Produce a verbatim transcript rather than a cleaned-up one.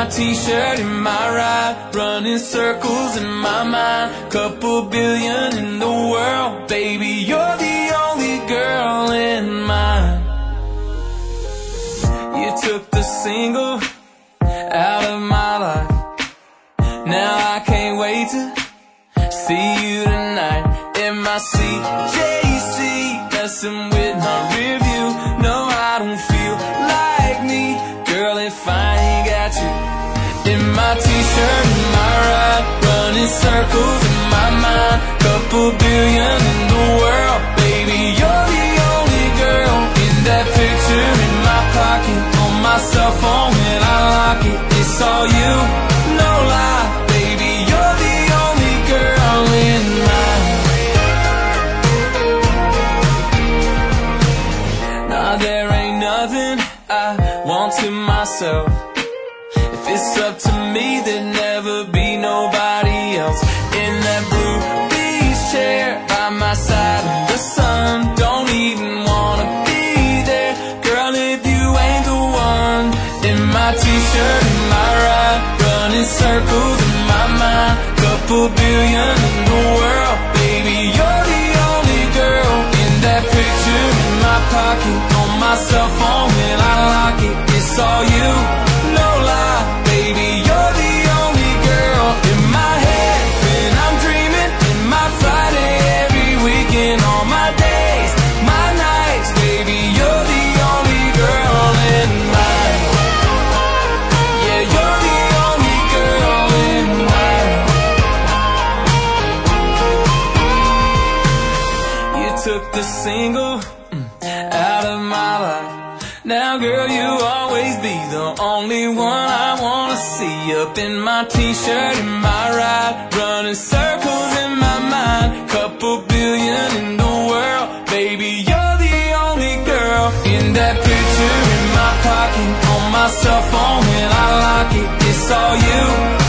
my t-shirt in my ride, running circles in my mind. Couple billion in the world, baby, you're the only girl in mine. You took the single out of my life. Now I can't wait to see you tonight in my C J C, messing with my rear view. No, I don't feel like me, girl, if I ain't got you. In my t-shirt, in my ride, running circles in my mind. Couple billion in the world, baby, you're the only girl. In that picture in my pocket, on my cell phone when I lock it, it's all you, no lie, baby, you're the only girl in mine. Nah, there ain't nothing I want to myself. If it's up to me, there'd never be nobody else. In that blue beach chair by my side in the sun, don't even wanna be there, girl, if you ain't the one. In my t-shirt, in my ride, running circles in my mind. Couple billion in the world, baby, you're the only girl. In that picture in my pocket, on my cell phone when I lock it, it's all you, no lie, baby, you're the only girl. In my head when I'm dreaming, in my Friday, every weekend, all my days, my nights, baby, you're the only girl in mine. Yeah, you're the only girl in mine. You took the single mm, out of my life. Now, girl, you'll always be the only one I wanna see. Up in my t-shirt, in my ride, running circles in my mind. Couple billion in the world, baby, you're the only girl. In that picture in my pocket, on my cell phone when I lock it, it's all you.